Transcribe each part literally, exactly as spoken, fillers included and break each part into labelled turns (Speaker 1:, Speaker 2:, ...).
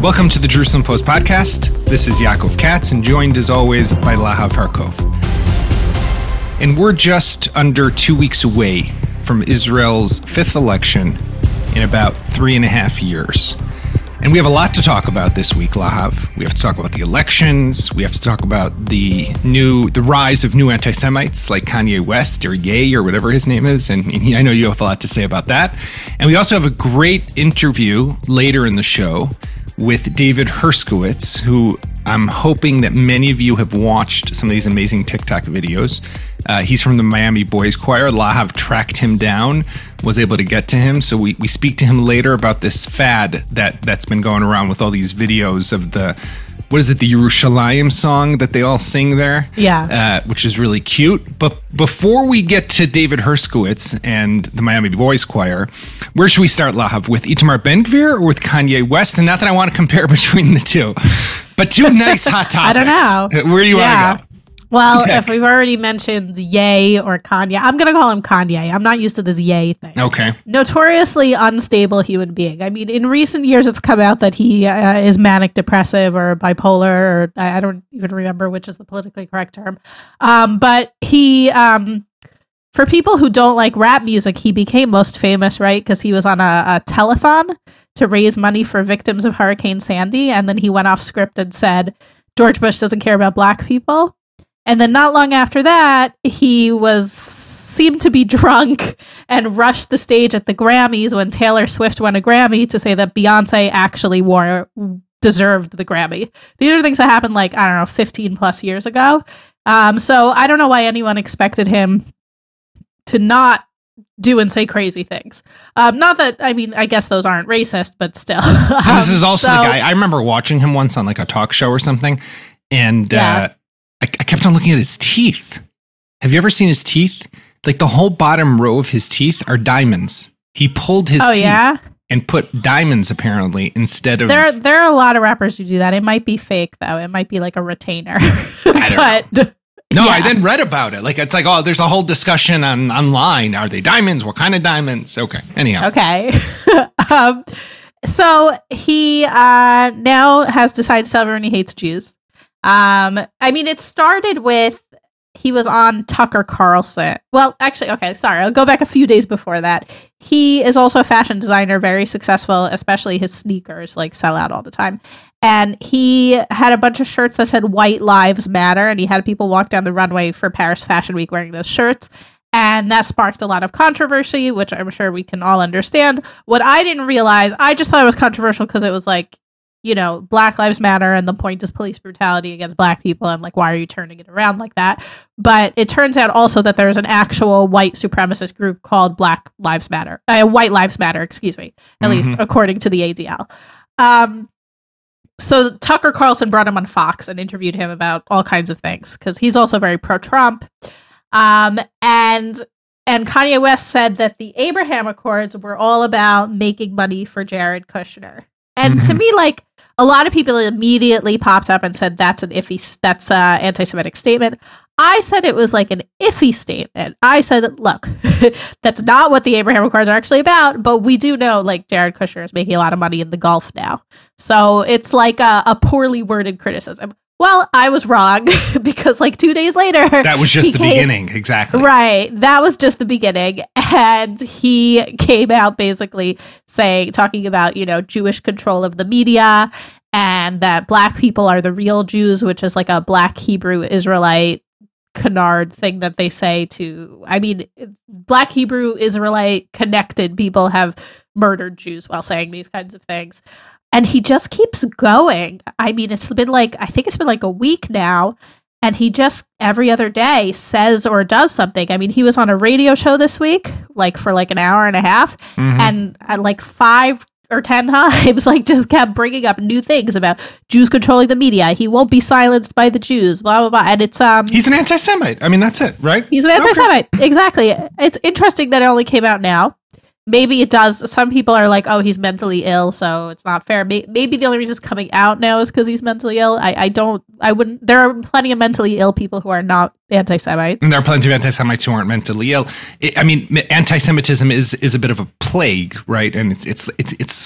Speaker 1: Welcome to the Jerusalem Post podcast. This is Yaakov Katz, and joined as always by Lahav Harkov. And we're just under two weeks away from Israel's fifth election in about three and a half years. And we have a lot to talk about this week, Lahav. We have to talk about the elections. We have to talk about the new, the rise of new anti-Semites like Kanye West or Ye or whatever his name is. And I know you have a lot to say about that. And we also have a great interview later in the show with David Herskowitz, who I'm hoping that many of you have watched some of these amazing TikTok videos. Uh, he's from the Miami Boys Choir. Lahav tracked him down, was able to get to him. So we, we speak to him later about this fad that, that's been going around with all these videos of the, what is it, the Yerushalayim song that they all sing there?
Speaker 2: Yeah.
Speaker 1: Uh, which is really cute. But before we get to David Herskowitz and the Miami Boys Choir, where should we start, Lahav? With Itamar Ben-Gvir or with Kanye West? And not that I want to compare between the two, but two nice hot topics.
Speaker 2: I don't know.
Speaker 1: Where do you
Speaker 2: yeah.
Speaker 1: want to go?
Speaker 2: Well,
Speaker 1: Okay.
Speaker 2: if we've already mentioned Ye or Kanye, I'm going to call him Kanye. I'm not used to this Ye thing.
Speaker 1: Okay.
Speaker 2: Notoriously unstable human being. I mean, in recent years, it's come out that he uh, is manic depressive or bipolar, or I I don't even remember which is the politically correct term. Um, but he, um, for people who don't like rap music, he became most famous, right? Because he was on a, a telethon to raise money for victims of Hurricane Sandy. And then he went off script and said, George Bush doesn't care about black people. And then not long after that, he was seemed to be drunk and rushed the stage at the Grammys when Taylor Swift won a Grammy to say that Beyonce actually wore deserved the Grammy. These are things that happened like, I don't know, fifteen plus years ago. Um, so I don't know why anyone expected him to not do and say crazy things. Um, not that, I mean, I guess those aren't racist, but still.
Speaker 1: And this is also
Speaker 2: so,
Speaker 1: the guy, I remember watching him once on like a talk show or something. And
Speaker 2: Yeah.
Speaker 1: uh, I, I kept on looking at his teeth. Have you ever seen his teeth? Like the whole bottom row of his teeth are diamonds. He pulled his
Speaker 2: Oh,
Speaker 1: teeth
Speaker 2: yeah?
Speaker 1: and put diamonds apparently instead of.
Speaker 2: There, there are a lot of rappers who do that. It might be fake though. It might be like a retainer.
Speaker 1: I don't
Speaker 2: but
Speaker 1: No,
Speaker 2: yeah.
Speaker 1: I then read about it. Like it's like, oh, there's a whole discussion on online. Are they diamonds? What kind of diamonds? Okay. Anyhow.
Speaker 2: Okay. um, so he uh, now has decided to tell everyone he hates Jews. Um, I mean, it started with he was on Tucker Carlson. Well, actually, okay, sorry. I'll go back a few days before that. He is also a fashion designer, very successful, especially his sneakers like sell out all the time. And he had a bunch of shirts that said White Lives Matter, and he had people walk down the runway for Paris Fashion Week wearing those shirts. And that sparked a lot of controversy, which I'm sure we can all understand. What I didn't realize, I just thought it was controversial because it was like, you know, Black Lives Matter and the point is police brutality against black people and like, why are you turning it around like that? But it turns out also that there's an actual white supremacist group called Black Lives Matter, uh, White Lives Matter, excuse me, at
Speaker 1: Mhm.
Speaker 2: least according to the A D L. Um, so Tucker Carlson brought him on Fox and interviewed him about all kinds of things because he's also very pro-Trump. Um, and and Kanye West said that the Abraham Accords were all about making money for Jared Kushner. And to
Speaker 1: Mhm.
Speaker 2: me, like, a lot of people immediately popped up and said that's an iffy, that's an anti-Semitic statement. I said it was like an iffy statement. I said, look, that's not what the Abraham Accords are actually about, but we do know, like, Jared Kushner is making a lot of money in the Gulf now. So it's like a, a poorly worded criticism. Well, I was wrong because like two days later,
Speaker 1: That was just
Speaker 2: he
Speaker 1: the
Speaker 2: came-
Speaker 1: beginning. Exactly.
Speaker 2: Right. That was just the beginning. And he came out basically saying, talking about, you know, Jewish control of the media and that black people are the real Jews, which is like a black Hebrew Israelite canard thing that they say to, I mean, black Hebrew Israelite connected people have murdered Jews while saying these kinds of things. And he just keeps going. I mean, it's been like, I think it's been like a week now. And he just every other day says or does something. I mean, he was on a radio show this week, like for like an hour and a half.
Speaker 1: Mhm.
Speaker 2: And at like five or ten times, like just kept bringing up new things about Jews controlling the media. He won't be silenced by the Jews, blah, blah, blah. And it's, um,
Speaker 1: He's an anti-Semite. I mean, that's it, right?
Speaker 2: he's an anti-Semite. Exactly. It's interesting that it only came out now. Maybe it does. Some people are like, oh, he's mentally ill, so it's not fair. Maybe the only reason it's coming out now is because he's mentally ill. I, I don't, I wouldn't, there are plenty of mentally ill people who are not anti-Semites.
Speaker 1: And there are plenty of anti-Semites who aren't mentally ill. I I mean, anti-Semitism is is a bit of a plague, right? And it's it's it's it's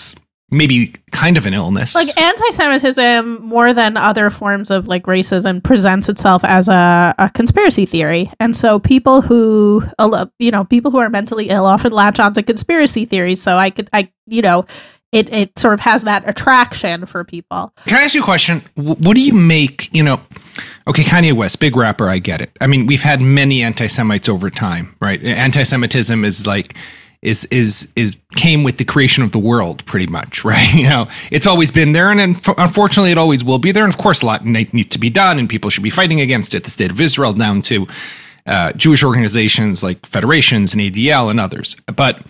Speaker 1: maybe kind of an illness.
Speaker 2: Like anti-Semitism, more than other forms of like racism, presents itself as a, a conspiracy theory. And so people who, you know, people who are mentally ill often latch onto conspiracy theories. So I could, I, you know, it, it sort of has that attraction for people.
Speaker 1: Can I ask you a question? What do you make, you know, okay, Kanye West, big rapper, I get it. I mean, we've had many anti-Semites over time, right? Anti-Semitism is like, is is is came with the creation of the world, pretty much, right? You know, it's always been there, and unfortunately, it always will be there. And of course, a lot needs to be done, and people should be fighting against it. The State of Israel, down to uh, Jewish organizations like federations and A D L and others. But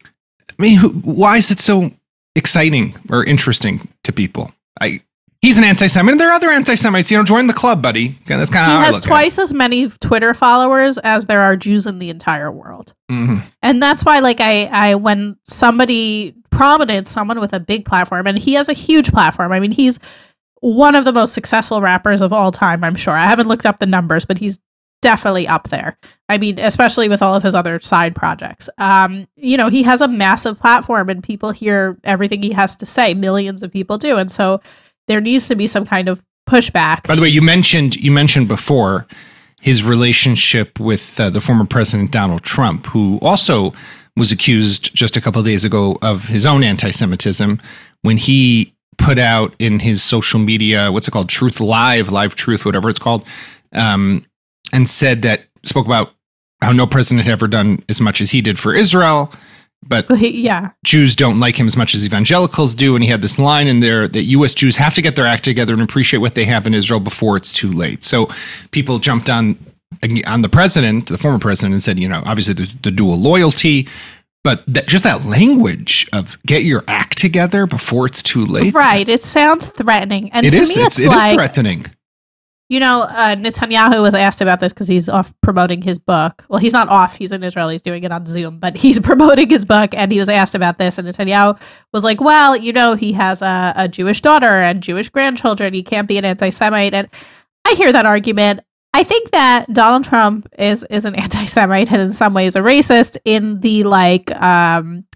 Speaker 1: I mean, who, why is it so exciting or interesting to people? I. He's an anti-Semite, and there are other anti-Semites. You know, join the club, buddy. That's kind of how I look at it. He has
Speaker 2: twice as many Twitter followers as there are Jews in the entire world. Mm-hmm. And that's why, like, I, I, when somebody prominent, someone with a big platform, and he has a huge platform. I mean, he's one of the most successful rappers of all time, I'm sure. I haven't looked up the numbers, but he's definitely up there. I mean, especially with all of his other side projects. Um, you know, he has a massive platform, and people hear everything he has to say. Millions of people do. And so there needs to be some kind of pushback.
Speaker 1: By the way, you mentioned you mentioned before his relationship with uh, the former president Donald Trump, who also was accused just a couple of days ago of his own anti-Semitism when he put out in his social media, what's it called, Truth Live, Live Truth, whatever it's called, um, and said that, spoke about how no president had ever done as much as he did for Israel. But
Speaker 2: yeah.
Speaker 1: Jews don't like him as much as evangelicals do. And he had this line in there that U S Jews have to get their act together and appreciate what they have in Israel before it's too late. So people jumped on on the president, the former president, and said, you know, obviously there's the dual loyalty, but that, just that language of get your act together before it's too late.
Speaker 2: Right. It sounds threatening. And
Speaker 1: it
Speaker 2: to
Speaker 1: is,
Speaker 2: me, it's,
Speaker 1: it's
Speaker 2: like,
Speaker 1: it is threatening.
Speaker 2: You know, uh, Netanyahu was asked about this because he's off promoting his book. Well, he's not off. He's in Israel. He's doing it on Zoom, but he's promoting his book. And he was asked about this. And Netanyahu was like, well, you know, he has a, a Jewish daughter and Jewish grandchildren. He can't be an anti-Semite. And I hear that argument. I think that Donald Trump is, is an anti-Semite and in some ways a racist in the like um,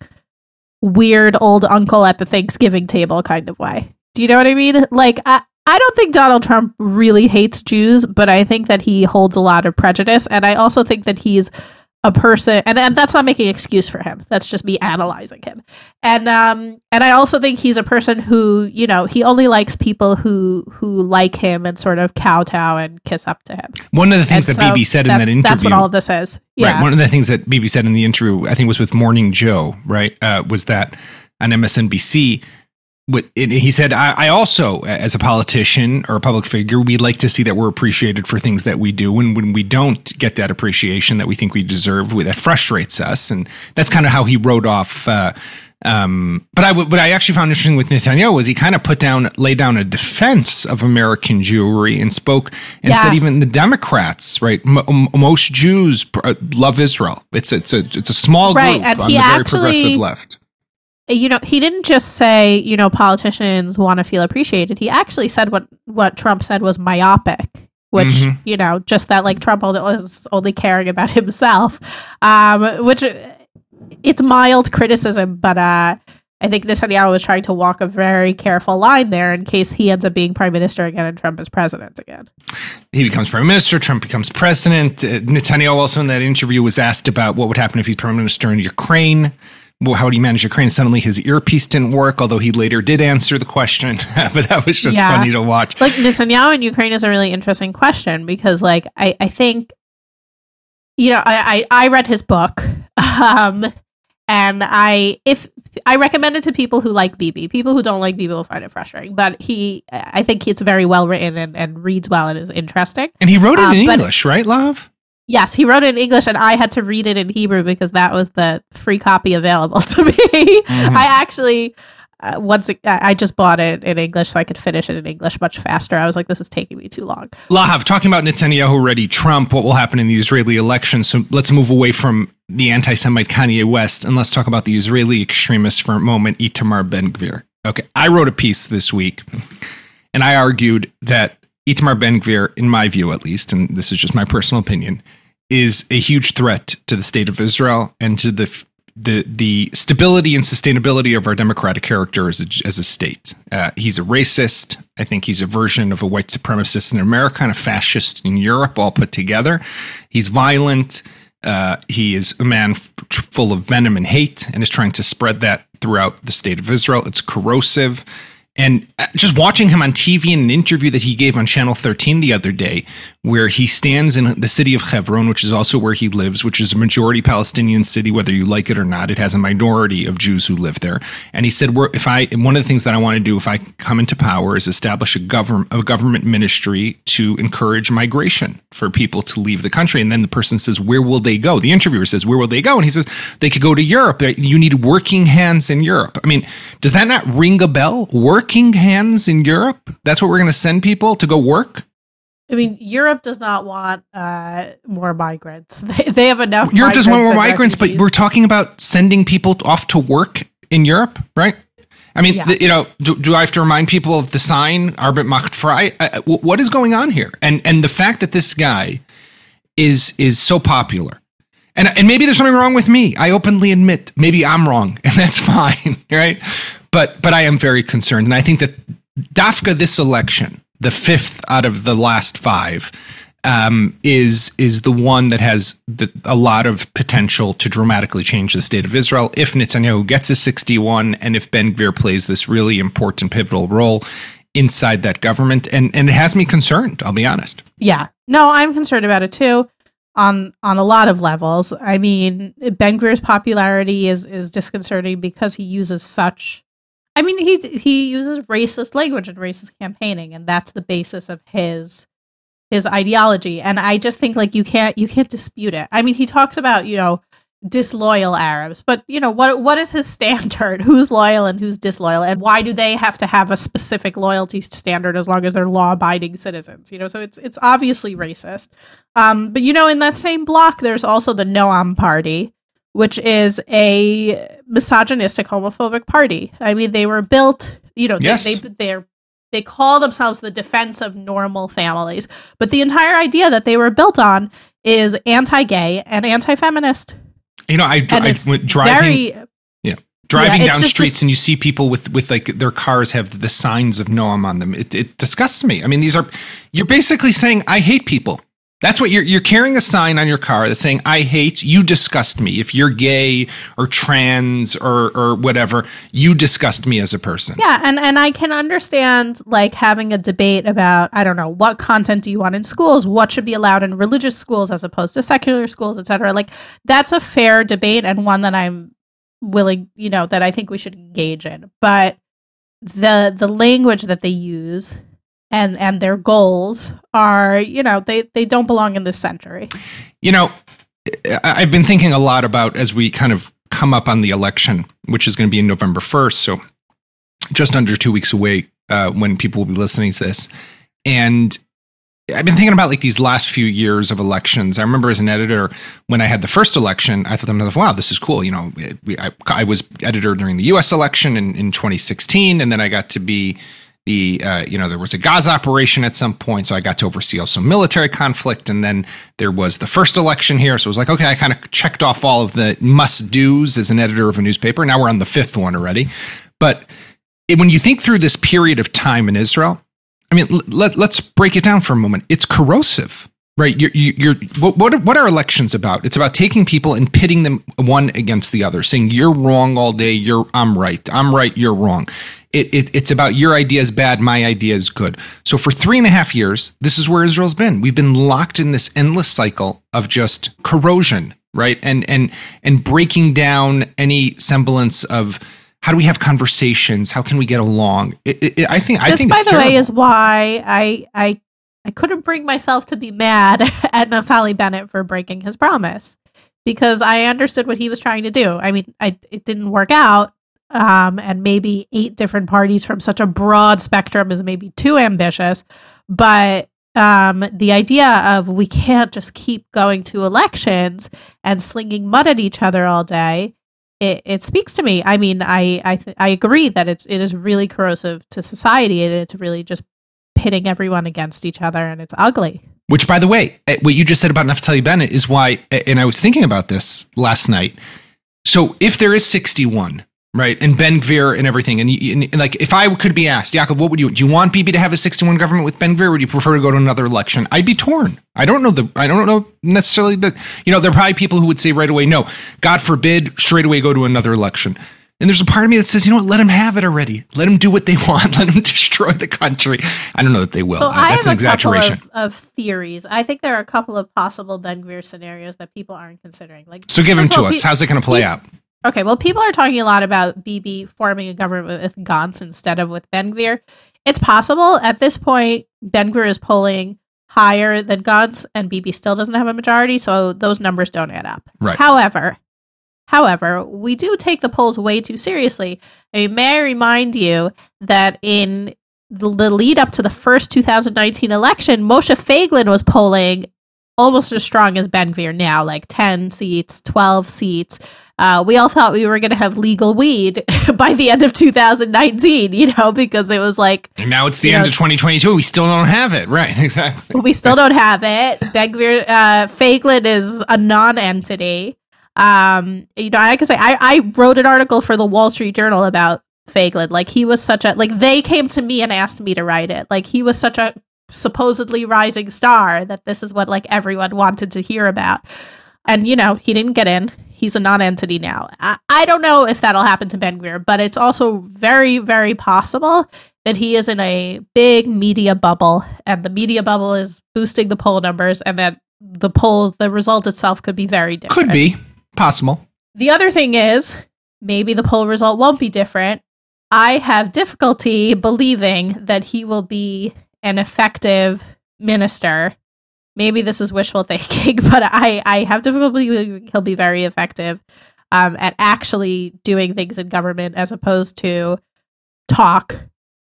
Speaker 2: weird old uncle at the Thanksgiving table kind of way. Do you know what I mean? Like, I, I don't think Donald Trump really hates Jews, but I think that he holds a lot of prejudice. And I also think that he's a person, and, and that's not making an excuse for him. That's just me analyzing him. And um, and I also think he's a person who, you know, he only likes people who who like him and sort of kowtow and kiss up to him.
Speaker 1: One of the things and that so Bibi said in that interview.
Speaker 2: That's what all of this is. Yeah.
Speaker 1: Right. One of the things that Bibi said in the interview, I think was with Morning Joe, right, uh, was that on M S N B C, he said, I, I also, as a politician or a public figure, we'd like to see that we're appreciated for things that we do. And when we don't get that appreciation that we think we deserve, that frustrates us. And that's kind of how he wrote off. Uh, um, but I, what I actually found interesting with Netanyahu was he kind of put down, laid down a defense of American Jewry and spoke and yes. said even the Democrats, right? M- most Jews love Israel. It's, it's a, it's a small
Speaker 2: right.
Speaker 1: group
Speaker 2: and
Speaker 1: on
Speaker 2: he
Speaker 1: the very
Speaker 2: actually,
Speaker 1: progressive left.
Speaker 2: You know, he didn't just say, you know, politicians want to feel appreciated. He actually said what, what Trump said was myopic, which, mm-hmm. you know, just that like Trump was only caring about himself, um, which it's mild criticism. But uh, I think Netanyahu was trying to walk a very careful line there in case he ends up being prime minister again and Trump is president again.
Speaker 1: He becomes prime minister, Trump becomes president. Uh, Netanyahu also in that interview was asked about what would happen if he's prime minister in Ukraine. Well, how would he manage Ukraine? Suddenly his earpiece didn't work, although he later did answer the question. But that was just yeah. funny to watch.
Speaker 2: Like Netanyahu in Ukraine is a really interesting question because, like, I, I think, you know, I, I, I read his book, um, and I if I recommend it to people who like Bibi. People who don't like Bibi will find it frustrating. But he, I think it's very well written and, and reads well and is interesting.
Speaker 1: And he wrote it
Speaker 2: um,
Speaker 1: in English, right, Lav?
Speaker 2: Yes, he wrote it in English, and I had to read it in Hebrew because that was the free copy available to me. Mm-hmm. I actually, uh, once it, I just bought it in English so I could finish it in English much faster. I was like, this is taking me too long.
Speaker 1: Lahav, talking about Netanyahu already, Trump, what will happen in the Israeli election. So let's move away from the anti-Semite Kanye West, and let's talk about the Israeli extremist for a moment, Itamar Ben-Gvir. Okay, I wrote a piece this week, and I argued that Itamar Ben-Gvir, in my view at least, and this is just my personal opinion, is a huge threat to the state of Israel and to the the the stability and sustainability of our democratic character as a, as a state. Uh, he's a racist. I think he's a version of a white supremacist in America and a fascist in Europe, all put together. He's violent. Uh, he is a man f- full of venom and hate, and is trying to spread that throughout the state of Israel. It's corrosive. And just watching him on T V in an interview that he gave on Channel thirteen the other day, where he stands in the city of Hebron, which is also where he lives, which is a majority Palestinian city, whether you like it or not. It has a minority of Jews who live there. And he said, "We're, if I, one of the things that I want to do if I come into power is establish a government, a government ministry to encourage migration for people to leave the country." And then the person says, "Where will they go?" The interviewer says, "Where will they go?" And he says, "They could go to Europe. You need working hands in Europe." I mean, does that not ring a bell? Work Working hands in Europe? That's what we're going to send people to go work?
Speaker 2: I mean, Europe does not want uh, more migrants. They, they have enough.
Speaker 1: Europe doesn't want more migrants, refugees. But we're talking about sending people off to work in Europe, right? I mean, yeah. the, you know, do, do I have to remind people of the sign, Arbeit macht frei? Uh, what is going on here? And and the fact that this guy is is so popular. And, and maybe there's something wrong with me. I openly admit maybe I'm wrong, and that's fine, right? But but I am very concerned. And I think that Dafka, this election, the fifth out of the last five, um, is is the one that has the, a lot of potential to dramatically change the state of Israel if Netanyahu gets a sixty-one and if Ben Gvir plays this really important pivotal role inside that government. And, and it has me concerned, I'll be honest.
Speaker 2: Yeah. No, I'm concerned about it too. On on a lot of levels. I mean, Ben Gvir's popularity is is disconcerting because he uses such. I mean, he he uses racist language and racist campaigning, and that's the basis of his his ideology. And I just think like you can't you can't dispute it. I mean, he talks about, you know, disloyal Arabs, but you know, what what is his standard? Who's loyal and who's disloyal, and why do they have to have a specific loyalty standard as long as they're law-abiding citizens? You know, so it's it's obviously racist. Um, but you know, in that same block, there's also the Noam Party, which is a misogynistic, homophobic party. I mean, they were built, you know,
Speaker 1: yes.
Speaker 2: they, they they're they call themselves the defense of normal families, but the entire idea that they were built on is anti-gay and anti-feminist.
Speaker 1: You know, I, I went driving, very, yeah, driving yeah, down streets just, and you see people with, with like their cars have the signs of Noam on them. It, it disgusts me. I mean, these are, you're basically saying, I hate people. That's what you're, you're carrying a sign on your car that's saying, I hate, you disgust me. If you're gay or trans or, or whatever, you disgust me as a person.
Speaker 2: Yeah. And, and I can understand like having a debate about, I don't know, what content do you want in schools? What should be allowed in religious schools as opposed to secular schools, et cetera. Like that's a fair debate and one that I'm willing, you know, that I think we should engage in. But the, the language that they use and and their goals are, you know, they, they don't belong in this century.
Speaker 1: You know, I've been thinking a lot about as we kind of come up on the election, which is going to be in November first. So just under two weeks away uh, when people will be listening to this. And I've been thinking about like these last few years of elections. I remember as an editor, when I had the first election, I thought to myself, wow, this is cool. You know, I, I was editor during the U S election in, in twenty sixteen. And then I got to be The, uh, you know, there was a Gaza operation at some point, so I got to oversee also military conflict. And then there was the first election here. So it was like, okay, I kind of checked off all of the must-dos as an editor of a newspaper. Now we're on the fifth one already. But it, when you think through this period of time in Israel, I mean, let, let's break it down for a moment. It's corrosive, right? You're, you're, what, what, what are elections about? It's about taking people and pitting them one against the other, saying you're wrong all day, you're I'm right, I'm right, you're wrong. It, it, it's about your idea is bad, my idea is good. So for three and a half years, this is where Israel's been. We've been locked in this endless cycle of just corrosion, right? And and and breaking down any semblance of how do we have conversations? How can we get along? It, it, I think I
Speaker 2: this,
Speaker 1: think
Speaker 2: by
Speaker 1: it's
Speaker 2: the
Speaker 1: terrible.
Speaker 2: way, is why I I I couldn't bring myself to be mad at Naftali Bennett for breaking his promise because I understood what he was trying to do. I mean, I it didn't work out. Um, and maybe eight different parties from such a broad spectrum is maybe too ambitious. But um, the idea of we can't just keep going to elections and slinging mud at each other all day, it, it speaks to me. I mean, I I, th- I agree that it's it is really corrosive to society, and it's really just pitting everyone against each other, and it's ugly.
Speaker 1: Which, by the way, what you just said about Naftali Bennett is why, and I was thinking about this last night. So if there is sixty-one, right, and Ben Gvir and everything, and, and, and like if I could be asked, Yaakov, what would you do? You want Bibi to have a sixty-one government with Ben Gvir, or would you prefer to go to another election? I'd be torn. I don't know the. I don't know necessarily that. You know, there are probably people who would say right away, no, God forbid, straight away go to another election. And there's a part of me that says, you know what, let them have it already. Let them do what they want. Let them destroy the country. I don't know that they will.
Speaker 2: So
Speaker 1: Uh,
Speaker 2: I
Speaker 1: That's
Speaker 2: have
Speaker 1: an
Speaker 2: a couple
Speaker 1: exaggeration.
Speaker 2: of, of theories. I think there are a couple of possible Ben Gvir scenarios that people aren't considering. Like,
Speaker 1: So give them
Speaker 2: first of
Speaker 1: to
Speaker 2: all,
Speaker 1: us.
Speaker 2: pe-
Speaker 1: How's it going to play
Speaker 2: pe-
Speaker 1: out?
Speaker 2: Okay, well, people are talking a lot about Bibi forming a government with Gantz instead of with Ben Gvir. It's possible. At this point, Ben Gvir is polling higher than Gantz, and Bibi still doesn't have a majority, so those numbers don't add up.
Speaker 1: Right.
Speaker 2: However, however, we do take the polls way too seriously. I mean, may I remind you that in the, the lead up to the first two thousand nineteen election, Moshe Feiglin was polling almost as strong as Ben Gvir now, like ten seats, twelve seats. Uh, we all thought we were going to have legal weed by the end of two thousand nineteen, you know, because it was like...
Speaker 1: And now it's the
Speaker 2: you
Speaker 1: end
Speaker 2: know,
Speaker 1: of twenty twenty-two. We still don't have it. Right, exactly.
Speaker 2: we still don't have it. Ben Gvir, uh, Feiglin is a non-entity. Um, you know, I can say I, I wrote an article for the Wall Street Journal about Feiglin. Like, he was such a... Like, they came to me and asked me to write it. Like, he was such a supposedly rising star that this is what, like, everyone wanted to hear about. And, you know, he didn't get in. He's a non-entity now. I, I don't know if that'll happen to Ben Gvir, but it's also very, very possible that he is in a big media bubble, and the media bubble is boosting the poll numbers, and that the poll, the result itself could be very different.
Speaker 1: Could be. Possible.
Speaker 2: The other thing is, maybe the poll result won't be different. I have difficulty believing that he will be an effective minister. Maybe this is wishful thinking, but I, I have difficulty believing he'll be very effective um, at actually doing things in government as opposed to talk.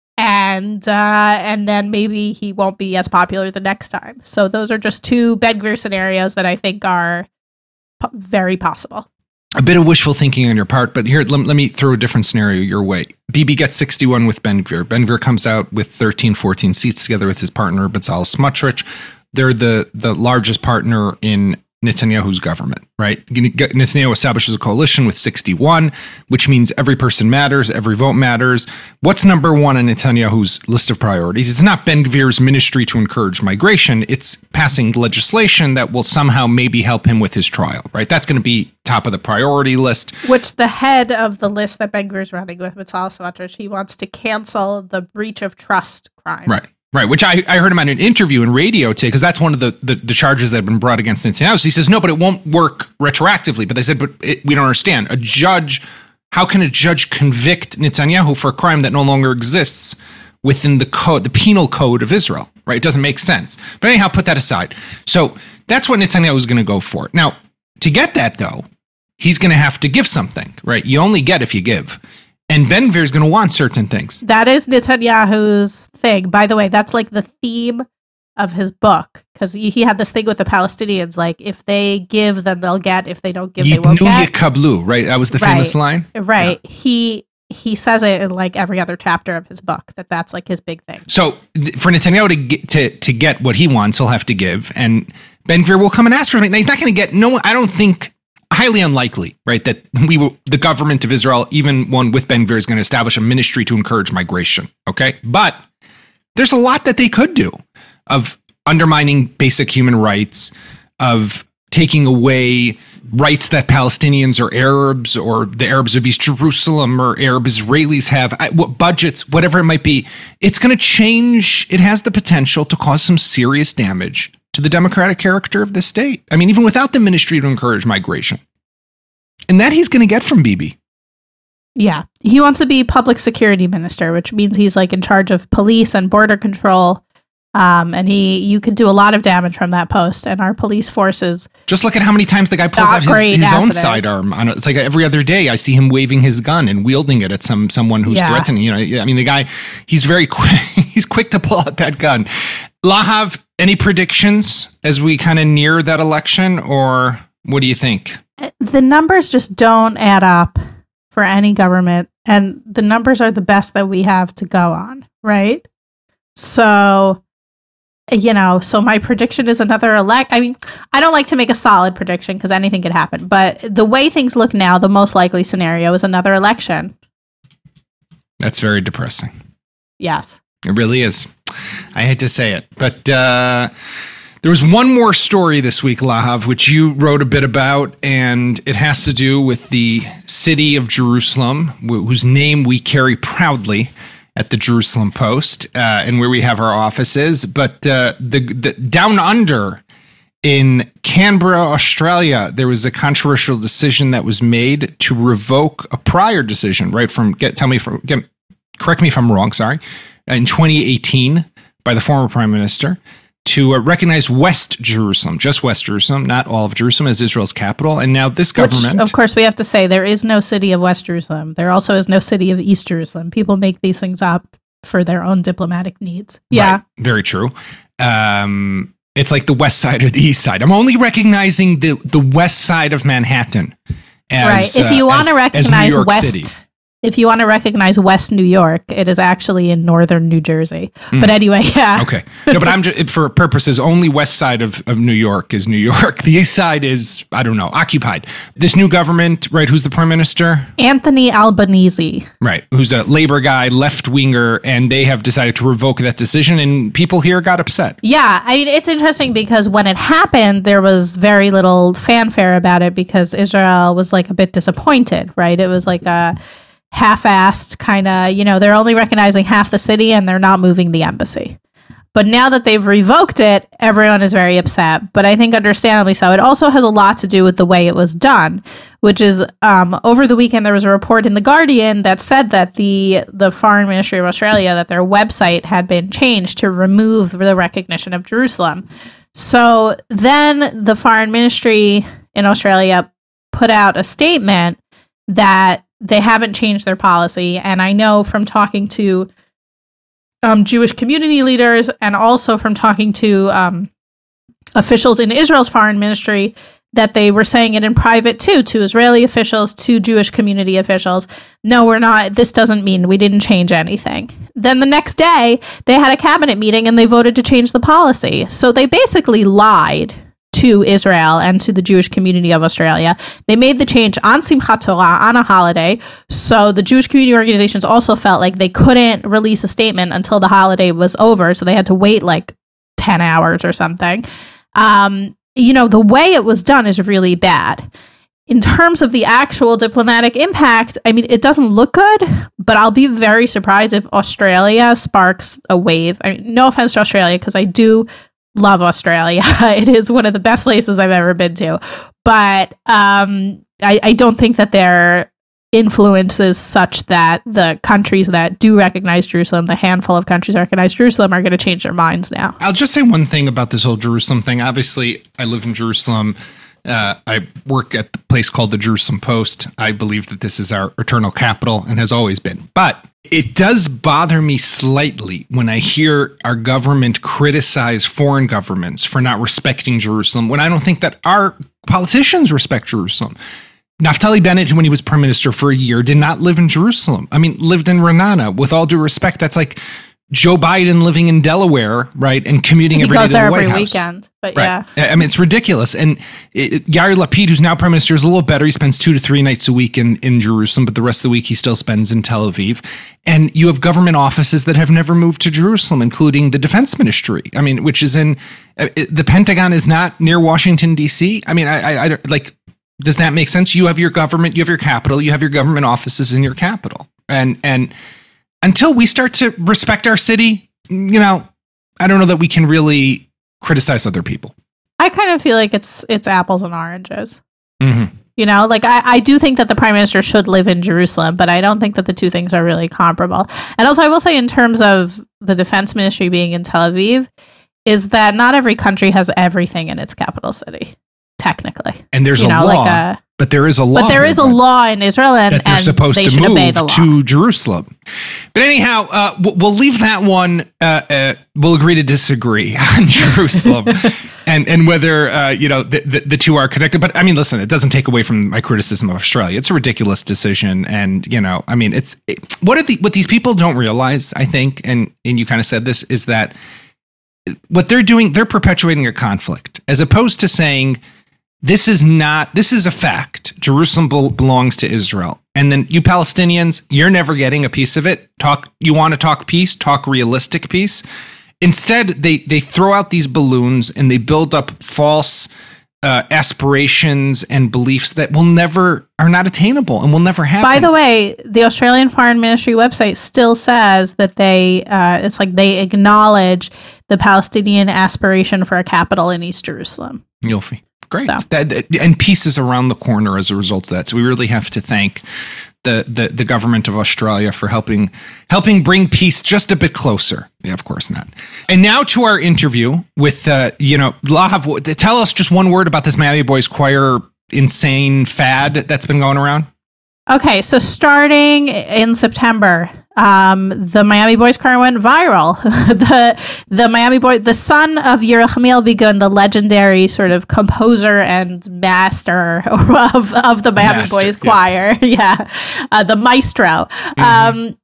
Speaker 2: And uh, and then maybe he won't be as popular the next time. So those are just two Ben Gvir scenarios that I think are po- very possible.
Speaker 1: A bit of wishful thinking on your part, but here, let, let me throw a different scenario your way. Bibi gets sixty-one with Ben Gvir. Ben Gvir comes out with thirteen, fourteen seats together with his partner, Bezalel Smotrich. They're the, the largest partner in Netanyahu's government, right? Netanyahu establishes a coalition with sixty-one, which means every person matters, every vote matters. What's number one on Netanyahu's list of priorities? It's not Ben Gvir's ministry to encourage migration. It's passing legislation that will somehow maybe help him with his trial, right? That's going to be top of the priority list.
Speaker 2: Which the head of the list that Ben Gvir is running with, Bezalel Smotrich, he wants to cancel the breach of trust crime.
Speaker 1: Right. Right, which I, I heard him on an interview in radio today, because that's one of the, the, the charges that have been brought against Netanyahu. So he says, no, but it won't work retroactively. But they said, but it, we don't understand. A judge, how can a judge convict Netanyahu for a crime that no longer exists within the code, the penal code of Israel? Right, it doesn't make sense. But anyhow, put that aside. So that's what Netanyahu is going to go for. Now, to get that, though, he's going to have to give something, right? You only get if you give. And Ben Gvir is going to want certain things.
Speaker 2: That is Netanyahu's thing. By the way, that's like the theme of his book, because he, he had this thing with the Palestinians, like, if they give, then they'll get. If they don't give, they won't
Speaker 1: Yitnu
Speaker 2: get.
Speaker 1: Yikablu, right? That was the
Speaker 2: Right.
Speaker 1: famous line.
Speaker 2: Right.
Speaker 1: Yeah.
Speaker 2: He he says it in like every other chapter of his book, that that's like his big thing.
Speaker 1: So th- for Netanyahu to get, to, to get what he wants, he'll have to give. And Ben Gvir will come and ask for something. Now, he's not going to get, no, I don't think, highly unlikely, right, that we will, the government of Israel, even one with Ben Gvir, is going to establish a ministry to encourage migration. Okay. But there's a lot that they could do of undermining basic human rights, of taking away rights that Palestinians or Arabs or the Arabs of East Jerusalem or Arab Israelis have, I, what budgets, whatever it might be. It's going to change. It has the potential to cause some serious damage to the democratic character of the state. I mean, even without the ministry to encourage migration. And that he's going to get from Bibi.
Speaker 2: Yeah. He wants to be public security minister, which means he's like in charge of police and border control. Um, and he, you could do a lot of damage from that post. And our police forces.
Speaker 1: Just look at how many times the guy pulls
Speaker 2: Not
Speaker 1: out his, his own
Speaker 2: as it is.
Speaker 1: sidearm. I know, it's like every other day I see him waving his gun and wielding it at some someone who's
Speaker 2: Yeah.
Speaker 1: threatening. You know, I mean, the guy, he's very quick. He's quick to pull out that gun. Lahav, any predictions as we kind of near that election, or what do you think?
Speaker 2: The numbers just don't add up for any government. And the numbers are the best that we have to go on, right? So you know, so my prediction is another elect. I mean, I don't like to make a solid prediction because anything could happen. But the way things look now, the most likely scenario is another election.
Speaker 1: That's very depressing.
Speaker 2: Yes.
Speaker 1: It really is. I hate to say it, but uh, there was one more story this week, Lahav, which you wrote a bit about, and it has to do with the city of Jerusalem, wh- whose name we carry proudly at the Jerusalem Post, uh, and where we have our offices. But uh, the, the down under in Canberra, Australia, there was a controversial decision that was made to revoke a prior decision, right? From get tell me from get, correct me if I'm wrong. Sorry, in twenty eighteen by the former prime minister to uh, recognize West Jerusalem, just West Jerusalem, not all of Jerusalem, as Israel's capital. And now this government,
Speaker 2: Which, of course, we have to say there is no city of West Jerusalem. There also is no city of East Jerusalem. People make these things up for their own diplomatic needs. Yeah,
Speaker 1: right, very true. Um, it's like the west side or the east side. I'm only recognizing the, the west side of Manhattan. As,
Speaker 2: right. If you
Speaker 1: uh,
Speaker 2: want to recognize West,
Speaker 1: City.
Speaker 2: if you want to recognize West New York, it is actually in northern New Jersey. Mm. But anyway, yeah.
Speaker 1: Okay. No, but I'm just, for purposes, only west side of, of New York is New York. The east side is, I don't know, occupied. This new government, right, who's the prime minister?
Speaker 2: Anthony Albanese.
Speaker 1: Right, who's a labor guy, left-winger, and they have decided to revoke that decision, and people here got upset.
Speaker 2: Yeah, I mean, it's interesting because when it happened, there was very little fanfare about it because Israel was like a bit disappointed, right? It was like a half-assed kind of, you know, they're only recognizing half the city and they're not moving the embassy. But now that they've revoked it, everyone is very upset. But I think understandably so. It also has a lot to do with the way it was done, which is um, over the weekend, there was a report in The Guardian that said that the, the Foreign Ministry of Australia, that their website had been changed to remove the recognition of Jerusalem. So then the Foreign Ministry in Australia put out a statement that they haven't changed their policy. And I know from talking to um, Jewish community leaders and also from talking to um, officials in Israel's foreign ministry that they were saying it in private too, to Israeli officials, to Jewish community officials. No, we're not. This doesn't mean we didn't change anything. Then the next day, they had a cabinet meeting and they voted to change the policy. So they basically lied to Israel and to the Jewish community of Australia. They made the change on Simchat Torah, on a holiday, so the Jewish community organizations also felt like they couldn't release a statement until the holiday was over, so they had to wait like ten hours or something. Um, you know, the way it was done is really bad. In terms of the actual diplomatic impact, I mean, it doesn't look good, but I'll be very surprised if Australia sparks a wave. I mean, no offense to Australia, because I do love Australia. It is one of the best places I've ever been to. But um, I, I don't think that their influence is such that the countries that do recognize Jerusalem, the handful of countries that recognize Jerusalem, are going to change their minds now.
Speaker 1: I'll just say one thing about this whole Jerusalem thing. Obviously, I live in Jerusalem. Uh, I work at the place called the Jerusalem Post. I believe that this is our eternal capital and has always been. But it does bother me slightly when I hear our government criticize foreign governments for not respecting Jerusalem, when I don't think that our politicians respect Jerusalem. Naftali Bennett, when he was prime minister for a year, did not live in Jerusalem. I mean, lived in Ra'anana. With all due respect, that's like Joe Biden living in Delaware, right, and commuting every day to the White House. He goes there every
Speaker 2: weekend, but
Speaker 1: right.
Speaker 2: yeah.
Speaker 1: I mean, it's ridiculous. And it, Yair Lapid, who's now prime minister, is a little better. He spends two to three nights a week in, in Jerusalem, but the rest of the week he still spends in Tel Aviv. And you have government offices that have never moved to Jerusalem, including the defense ministry. I mean, which is in, uh, the Pentagon is not near Washington, D C. I mean, I, I, I like, does that make sense? You have your government, you have your capital, you have your government offices in your capital. And, and until we start to respect our city, you know, I don't know that we can really criticize other people.
Speaker 2: I kind of feel like it's it's apples and oranges.
Speaker 1: Mm-hmm.
Speaker 2: You know, like I, I do think that the prime minister should live in Jerusalem, but I don't think that the two things are really comparable. And also, I will say in terms of the defense ministry being in Tel Aviv, is that not every country has everything in its capital city, technically.
Speaker 1: And there's
Speaker 2: you
Speaker 1: a
Speaker 2: know,
Speaker 1: law.
Speaker 2: Like a,
Speaker 1: But there is a law.
Speaker 2: But there is a law in Israel, and,
Speaker 1: that they're
Speaker 2: and
Speaker 1: supposed
Speaker 2: they
Speaker 1: to
Speaker 2: should
Speaker 1: move
Speaker 2: obey the law.
Speaker 1: to Jerusalem. But anyhow, uh, we'll leave that one. Uh, uh, we'll agree to disagree on Jerusalem, and and whether uh, you know the, the the two are connected. But I mean, listen, it doesn't take away from my criticism of Australia. It's a ridiculous decision, and you know, I mean, it's it, what are the what these people don't realize, I think, and and you kind of said this, is that what they're doing, they're perpetuating a conflict as opposed to saying, this is not, this is a fact. Jerusalem be- belongs to Israel. And then you Palestinians, you're never getting a piece of it. Talk, you want to talk peace, talk realistic peace. Instead, they, they throw out these balloons and they build up false uh, aspirations and beliefs that will never, are not attainable and will never happen.
Speaker 2: By the way, the Australian Foreign Ministry website still says that they, uh, it's like they acknowledge the Palestinian aspiration for a capital in East Jerusalem.
Speaker 1: Yofi. Great.
Speaker 2: So.
Speaker 1: That, that, and peace is around the corner as a result of that. So we really have to thank the, the, the government of Australia for helping helping bring peace just a bit closer. Yeah, of course not. And now to our interview with, uh, you know, Lahav, tell us just one word about this Miami Boys Choir insane fad that's been going around.
Speaker 2: Okay, so starting in September, um, the Miami Boys Choir went viral. the the Miami Boy, the son of Yerachmiel Begun, the legendary sort of composer and master of of the Miami master, Boys Choir, yes. yeah, uh, the maestro. Mm-hmm. Um,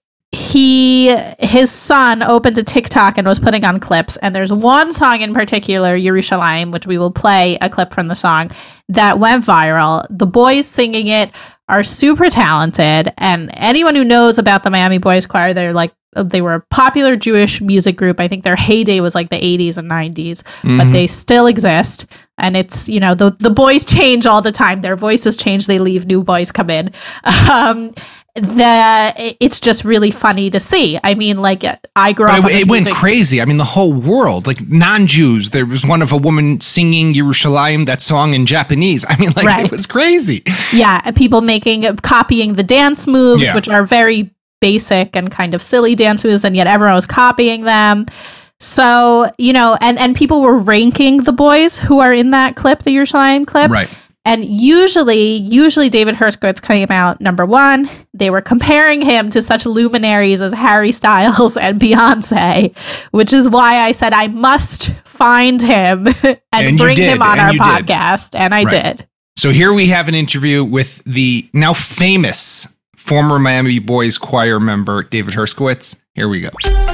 Speaker 2: he his son opened a TikTok and was putting on clips, and there's one song in particular, Yerushalayim, which we will play a clip from the song, that went viral. The boys singing it are super talented, and anyone who knows about the Miami Boys Choir, they're like, they were a popular Jewish music group. I think their heyday was like the eighties and nineties, mm-hmm. but they still exist. And it's, you know, the the boys change all the time. Their voices change. They leave, new boys come in. Um, the it's just really funny to see. I mean, like, I grew up.
Speaker 1: It, it went crazy. I mean, the whole world, like non-Jews. There was one of a woman singing Yerushalayim, that song in Japanese. I mean, like, right. It was crazy.
Speaker 2: Yeah, people making copying the dance moves, yeah. which are very basic and kind of silly dance moves, and yet everyone was copying them. So, you know, and and people were ranking the boys who are in that clip, the Yerushalayim clip,
Speaker 1: right?
Speaker 2: And usually, usually David Herskowitz came out number one. They were comparing him to such luminaries as Harry Styles and Beyonce, which is why I said I must find him and, and bring him on and our podcast. Did. And I right. did.
Speaker 1: So here we have an interview with the now famous former Miami Boys Choir member, David Herskowitz. Here we go.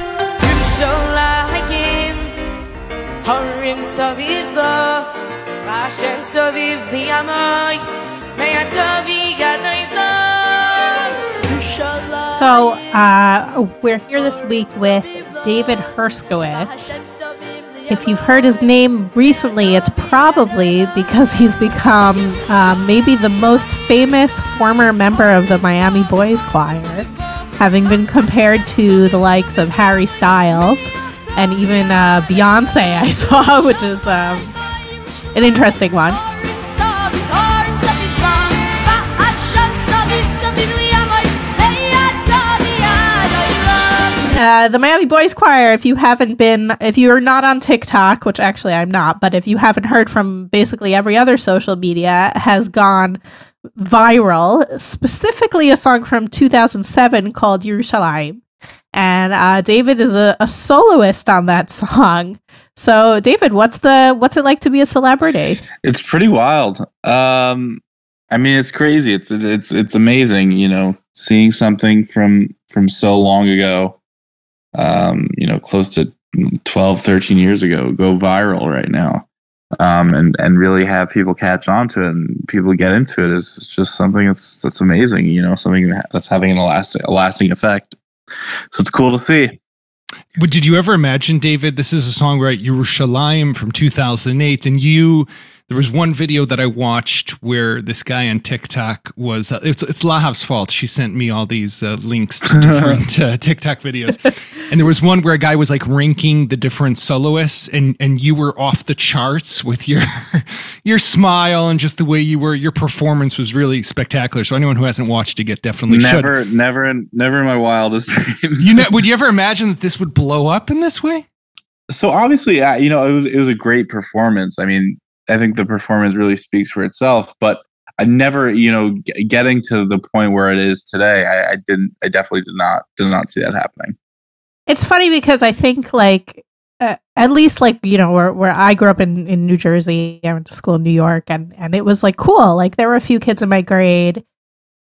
Speaker 2: So uh, we're here this week with David Herskowitz. If you've heard his name recently, it's probably because he's become uh, maybe the most famous former member of the Miami Boys Choir, having been compared to the likes of Harry Styles and even uh, Beyonce, I saw, which is um, an interesting one. Uh, the Miami Boys Choir, if you haven't been, if you're not on TikTok, which actually I'm not, but if you haven't heard from basically every other social media, has gone viral, specifically a song from two thousand seven called Yerushalayim. And uh, David is a, a soloist on that song. So, David, what's the what's it like to be a celebrity?
Speaker 3: It's pretty wild. Um, I mean, it's crazy. It's it's it's amazing, you know, seeing something from from so long ago. Um, you know, close to twelve, thirteen years ago, go viral right now. Um, and, and really have people catch on to it and people get into it is just something that's, that's amazing, you know, something that's having an elastic, a lasting effect. So it's cool to see.
Speaker 1: But did you ever imagine, David, this is a song, right? Yerushalayim from two thousand eight, and you, there was one video that I watched where this guy on TikTok was, uh, it's, it's Lahav's fault. She sent me all these uh, links to different uh, TikTok videos. And there was one where a guy was like ranking the different soloists, and, and you were off the charts with your your smile and just the way you were. Your performance was really spectacular. So anyone who hasn't watched it yet definitely
Speaker 3: never,
Speaker 1: should.
Speaker 3: Never, never, never in my wildest dreams.
Speaker 1: You know, would you ever imagine that this would blow up in this way?
Speaker 3: So obviously, uh, you know, it was it was a great performance. I mean, I think the performance really speaks for itself, but I never, you know, g- getting to the point where it is today, I, I didn't, I definitely did not, did not see that happening.
Speaker 2: It's funny because I think like, uh, at least like, you know, where, where I grew up in, in New Jersey, I went to school in New York, and, and it was like cool. Like there were a few kids in my grade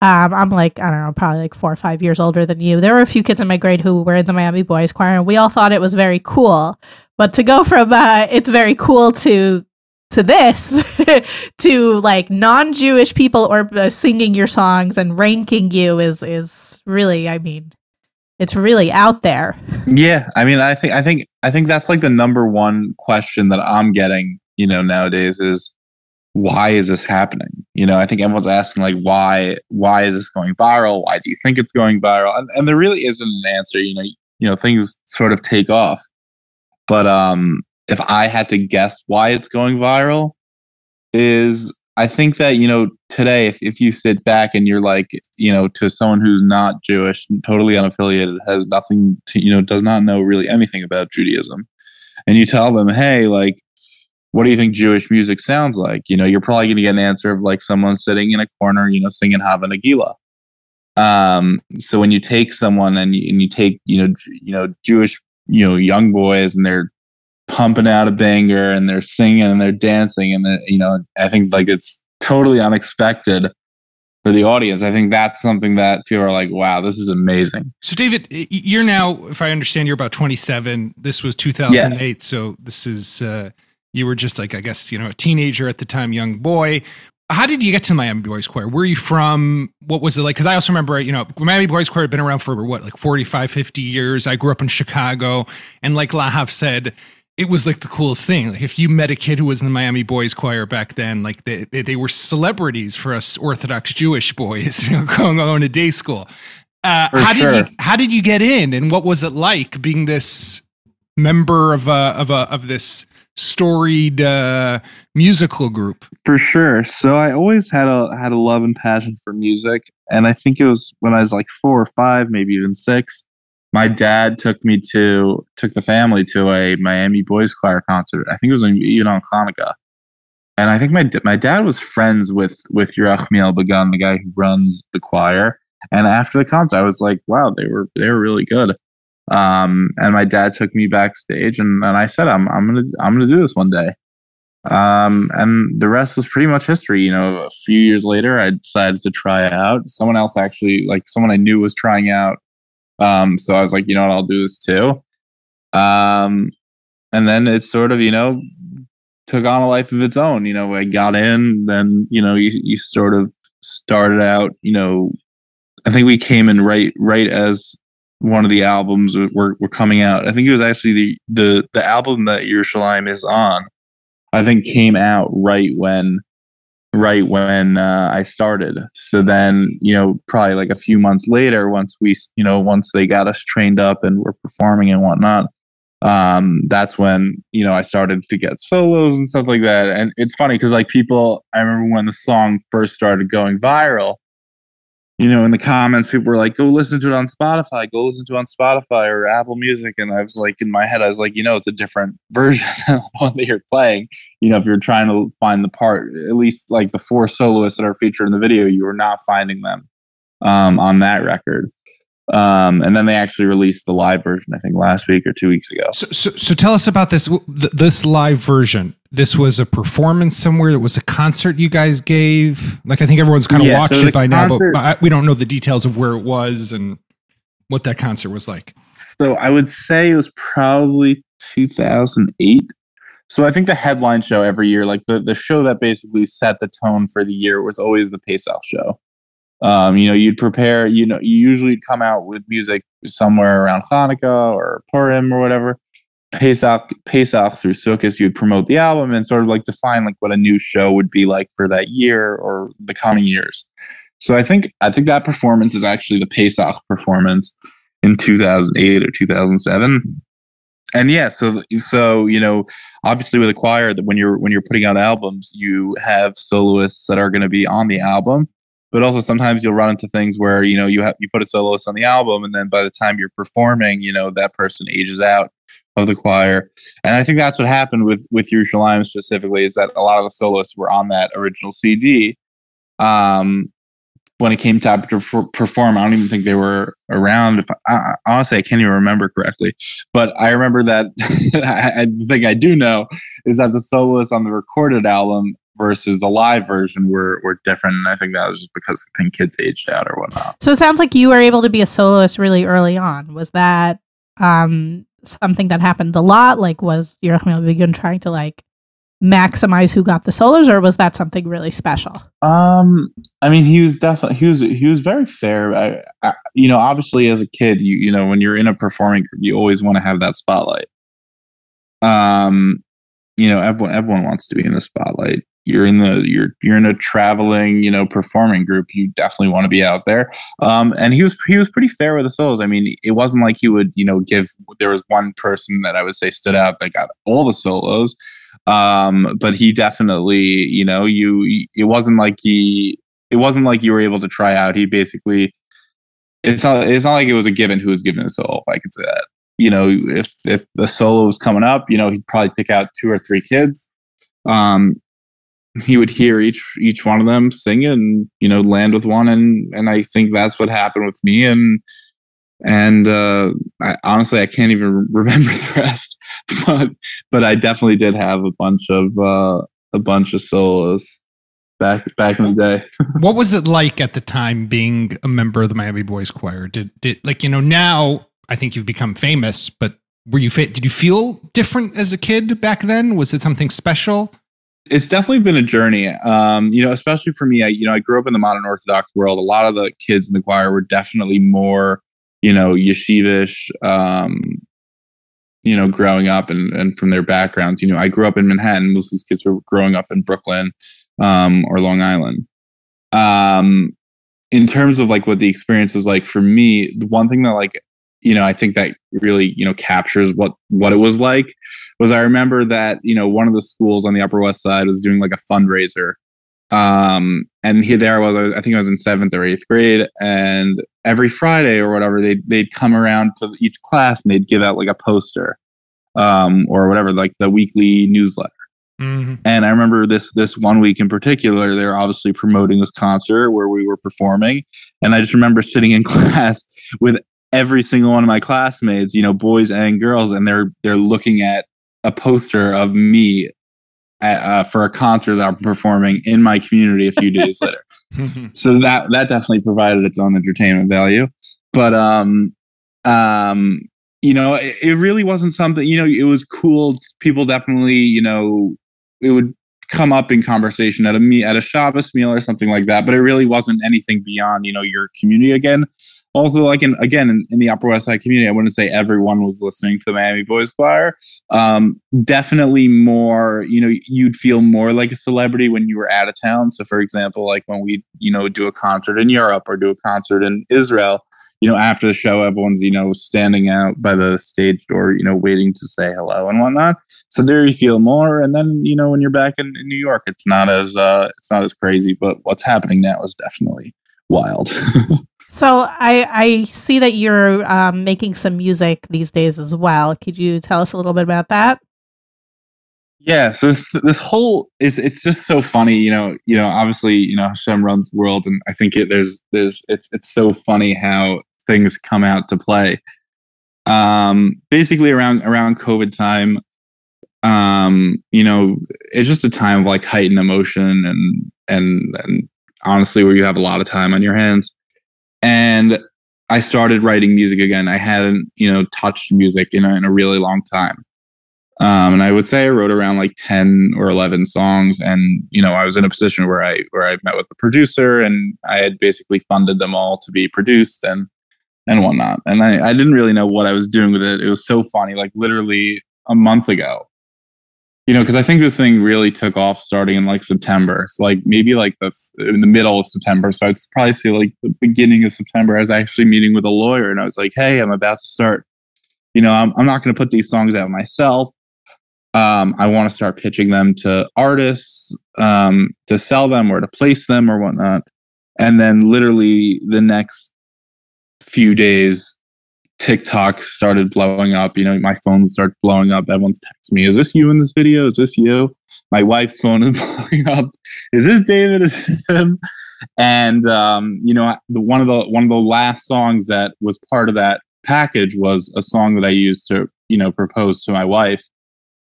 Speaker 2: Um, I'm like, I don't know, probably like four or five years older than you. There were a few kids in my grade who were in the Miami Boys Choir, and we all thought it was very cool. But to go from uh, it's very cool to to this to like non-Jewish people or uh, singing your songs and ranking you is is really, I mean, it's really out there.
Speaker 3: Yeah, I mean, I think I think I think that's like the number one question that I'm getting, you know, nowadays is, why is this happening? You know, I think everyone's asking like, why why is this going viral? Why do you think it's going viral? And, and there really isn't an answer. You know, you know, things sort of take off. But um, if I had to guess why it's going viral, is I think that, you know, today, if, if you sit back and you're like, you know, to someone who's not Jewish, totally unaffiliated, has nothing to, you know, does not know really anything about Judaism, and you tell them, hey, like, what do you think Jewish music sounds like? You know, you're probably going to get an answer of like someone sitting in a corner, you know, singing Hava Nagila. Um, so when you take someone and you, and you take, you know, you know, Jewish, you know, young boys, and they're pumping out a banger and they're singing and they're dancing, and you know, I think like it's totally unexpected for the audience. I think that's something that people are like, wow, this is amazing.
Speaker 1: So David, you're now, if I understand, you're about twenty-seven. This was two thousand eight. Yeah. So this is, uh, you were just like, I guess, you know, a teenager at the time, young boy. How did you get to Miami Boys Choir? Where are you from? What was it like? Because I also remember, you know, Miami Boys Choir had been around for what, like forty-five, fifty years. I grew up in Chicago. And like Lahav said, it was like the coolest thing. Like if you met a kid who was in the Miami Boys Choir back then, like they, they, they were celebrities for us Orthodox Jewish boys, you know, going, going to day school. Uh, how
Speaker 3: sure.
Speaker 1: did you, how did you get in? And what was it like being this member of a, of a, of this storied uh, musical group?
Speaker 3: For sure. So I always had a had a love and passion for music, and I think it was when I was like four or five, maybe even six. My dad took me to took the family to a Miami Boys Choir concert. I think it was in, even on Hanukkah, and I think my my dad was friends with with Yerachmiel Begun, the guy who runs the choir. And after the concert, I was like, wow, they were they were really good. Um, and my dad took me backstage, and, and I said, I'm I'm gonna I'm gonna do this one day. Um, and the rest was pretty much history. You know, a few years later, I decided to try out. Someone else actually, like someone I knew, was trying out. Um, so I was like, you know what, I'll do this too. Um, and then it sort of, you know, took on a life of its own. You know, I got in, then you know, you you sort of started out. You know, I think we came in right right as one of the albums were, were coming out. I think it was actually the the the album that Yerushalayim is on, I think came out right when right when uh, I started. So then, you know, probably like a few months later, once we, you know, once they got us trained up and we're performing and whatnot, um, that's when, you know, I started to get solos and stuff like that. And it's funny because like people, I remember when the song first started going viral, you know, in the comments, people were like, go listen to it on Spotify, go listen to it on Spotify or Apple Music. And I was like, in my head, I was like, you know, it's a different version than the one that you're playing. You know, if you're trying to find the part, at least like the four soloists that are featured in the video, you were not finding them um, on that record. Um, and then they actually released the live version, I think last week or two weeks ago.
Speaker 1: So, so, so tell us about this, this live version. This was a performance somewhere. It was a concert you guys gave. Like, I think everyone's kind of yeah, watched so it by concert, now, but we don't know the details of where it was and what that concert was like.
Speaker 3: So I would say it was probably two thousand eight. So I think the headline show every year, like the, the show that basically set the tone for the year, was always the Pesach show. Um, you know, you'd prepare, you know, you usually come out with music somewhere around Hanukkah or Purim or whatever. Pesach, Pesach through Sukkot, you'd promote the album and sort of like define like what a new show would be like for that year or the coming years. So I think I think that performance is actually the Pesach performance in two thousand eight or two thousand seven. And yeah, so so you know, obviously with a choir, that when you're when you're putting out albums, you have soloists that are going to be on the album. But also sometimes you'll run into things where, you know, you have you put a soloist on the album, and then by the time you're performing, you know, that person ages out of the choir. And I think that's what happened with with Yerushalayim specifically, is that a lot of the soloists were on that original C D. Um, when it came time to perform, I don't even think they were around. If I, honestly, I can't even remember correctly. But I remember that I, the thing I do know is that the soloists on the recorded album versus the live version were were different. And I think that was just because I think kids aged out or whatnot.
Speaker 2: So it sounds like you were able to be a soloist really early on. Was that um, something that happened a lot? Like, was Yerachmiel Begun trying to like maximize who got the solos, or was that something really special?
Speaker 3: Um, I mean, he was definitely he was he was very fair. I, I, you know, obviously as a kid, you you know, when you're in a performing group, you always want to have that spotlight. Um, you know, everyone everyone wants to be in the spotlight. You're in the you're you're in a traveling, you know, performing group. You definitely want to be out there. Um, and he was he was pretty fair with the solos. I mean, it wasn't like he would, you know, give. There was one person that I would say stood out that got all the solos. Um, but he definitely, you know, you. It wasn't like he. It wasn't like you were able to try out. He basically. It's not. It's not like it was a given who was given a solo. If I could say that. You know, if if the solo was coming up, you know, he'd probably pick out two or three kids. Um. He would hear each each one of them sing and, you know, land with one, and and I think that's what happened with me, and and uh, I, honestly I can't even remember the rest, but but I definitely did have a bunch of uh, a bunch of solos back back in the day.
Speaker 1: What was it like at the time being a member of the Miami Boys Choir? Did did like, you know, now I think you've become famous, but were you fa- did you feel different as a kid back then? Was it something special?
Speaker 3: It's definitely been a journey, um, you know, especially for me. I, you know, I grew up in the modern Orthodox world. A lot of the kids in the choir were definitely more, you know, yeshivish, um, you know, growing up and, and from their backgrounds. You know, I grew up in Manhattan. Most of these kids were growing up in Brooklyn um, or Long Island. Um, in terms of like what the experience was like for me, the one thing that like, you know, I think that really, you know, captures what what it was like was I remember that, you know, one of the schools on the Upper West Side was doing like a fundraiser. Um, and here there I was, I was, I think I was in seventh or eighth grade. And every Friday or whatever, they'd, they'd come around to each class and they'd give out like a poster um, or whatever, like the weekly newsletter. Mm-hmm. And I remember this this one week in particular, they were obviously promoting this concert where we were performing. And I just remember sitting in class with every single one of my classmates, you know, boys and girls, and they're they're looking at a poster of me at, uh, for a concert that I'm performing in my community a few days later. So that that definitely provided its own entertainment value. But um, um, you know, it, it really wasn't something. You know, it was cool. People definitely, you know, it would come up in conversation at a me at a Shabbos meal or something like that. But it really wasn't anything beyond, you know, your community again. Also, like in again in, in the Upper West Side community, I wouldn't say everyone was listening to the Miami Boys Choir. Um, definitely more, you know, you'd feel more like a celebrity when you were out of town. So, for example, like when we, you know, do a concert in Europe or do a concert in Israel, you know, after the show, everyone's, you know, standing out by the stage door, you know, waiting to say hello and whatnot. So there you feel more. And then, you know, when you're back in, in New York, it's not as uh, it's not as crazy. But what's happening now is definitely wild.
Speaker 2: So I, I see that you're um, making some music these days as well. Could you tell us a little bit about that?
Speaker 3: Yeah, so this this whole is it's just so funny, you know. You know, obviously, you know, Hashem runs the world, and I think it there's there's it's it's so funny how things come out to play. Um, basically around around COVID time, um, you know, it's just a time of like heightened emotion and and and honestly, where you have a lot of time on your hands. And I started writing music again. I hadn't, you know, touched music in a, in a really long time. Um, and I would say I wrote around like ten or eleven songs. And, you know, I was in a position where I where I met with the producer and I had basically funded them all to be produced and and whatnot. And I, I didn't really know what I was doing with it. It was so funny, like literally a month ago. You know, because I think this thing really took off starting in like September. So like maybe like the in the middle of September. So I'd probably say like the beginning of September, I was actually meeting with a lawyer and I was like, hey, I'm about to start, you know, I'm, I'm not going to put these songs out myself. Um, I want to start pitching them to artists um, to sell them or to place them or whatnot. And then literally the next few days, TikTok started blowing up. You know, my phone started blowing up. Everyone's texting me, is this you in this video? Is this you? My wife's phone is blowing up. Is this David? Is this him? And, um, you know, the, one of the one of the last songs that was part of that package was a song that I used to, you know, propose to my wife.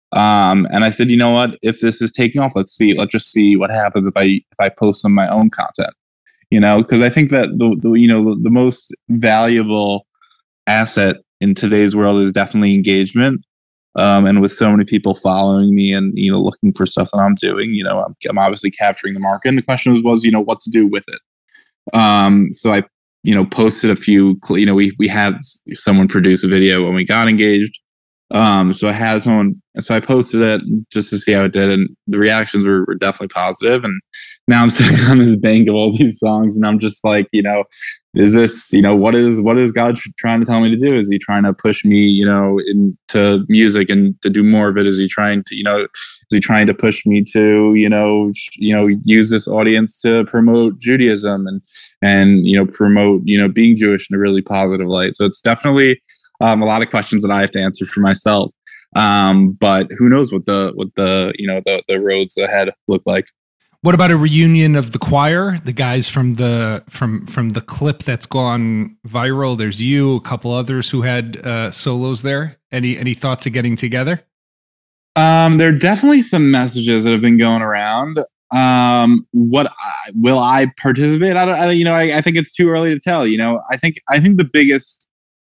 Speaker 3: Um, and I said, you know what? If this is taking off, let's see. Let's just see what happens if I if I post some of my own content. You know, because I think that the, the you know the most valuable asset in today's world is definitely engagement. Um, and with so many people following me and, you know, looking for stuff that I'm doing, you know, I'm, I'm obviously capturing the market. And the question was, was, you know, what to do with it. Um, so I, you know, posted a few, you know, we, we had someone produce a video when we got engaged. Um, so I had someone, so I posted it just to see how it did. And the reactions were, were definitely positive. And now I'm sitting on this bank of all these songs and I'm just like, you know, is this, you know, what is, what is God trying to tell me to do? Is he trying to push me, you know, into music and to do more of it? Is he trying to, you know, is he trying to push me to, you know, you know, use this audience to promote Judaism and, and, you know, promote, you know, being Jewish in a really positive light. So it's definitely um, a lot of questions that I have to answer for myself. Um, but who knows what the, what the, you know, the, the roads ahead look like.
Speaker 1: What about a reunion of the choir, the guys from the from from the clip that's gone viral? There's you, a couple others who had uh, solos there. Any any thoughts of getting together?
Speaker 3: Um, there are definitely some messages that have been going around. Um, what I, will I participate? I don't. I, you know, I, I think it's too early to tell. You know, I think I think the biggest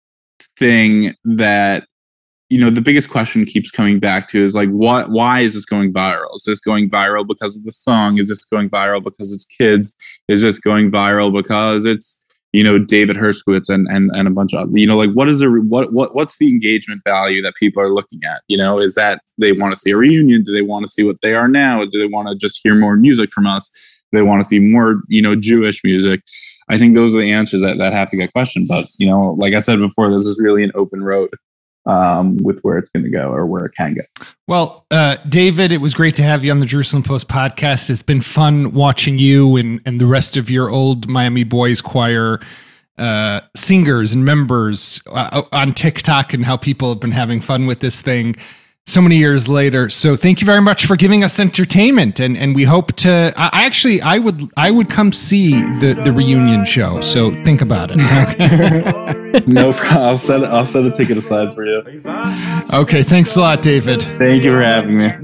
Speaker 3: thing that. You know, the biggest question keeps coming back to is like, what? Why is this going viral? Is this going viral because of the song? Is this going viral because it's kids? Is this going viral because it's, you know, David Herskowitz and and and a bunch of, you know, like what is the what what what's the engagement value that people are looking at? You know, is that they want to see a reunion? Do they want to see what they are now? Do they want to just hear more music from us? Do they want to see more, you know, Jewish music? I think those are the answers that that have to get questioned. But you know, like I said before, this is really an open road. Um, with where it's going to go or where it can go.
Speaker 1: Well, uh, David, it was great to have you on the Jerusalem Post podcast. It's been fun watching you and, and the rest of your old Miami Boys Choir uh, singers and members uh, on TikTok and how people have been having fun with this thing so many years later. So thank you very much for giving us entertainment. And, and we hope to, I actually, I would, I would come see the, the reunion show. So think about it. Okay?
Speaker 3: No problem. I'll set, I'll set a ticket aside for you.
Speaker 1: Okay. Thanks a lot, David.
Speaker 3: Thank you for having me.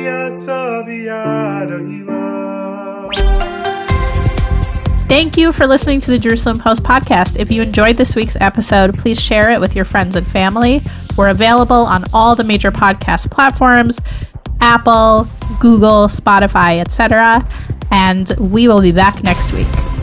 Speaker 2: Thank you for listening to the Jerusalem Post podcast. If you enjoyed this week's episode, please share it with your friends and family. We're available on all the major podcast platforms, Apple, Google, Spotify, et cetera. And we will be back next week.